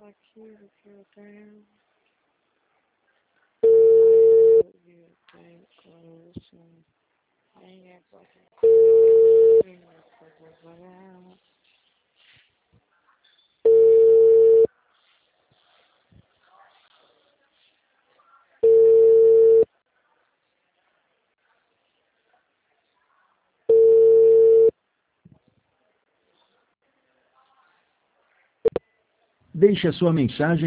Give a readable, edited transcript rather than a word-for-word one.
aquilo que eu tenho. Eu tenho coração. Ninguém pode parar. Deixe a sua mensagem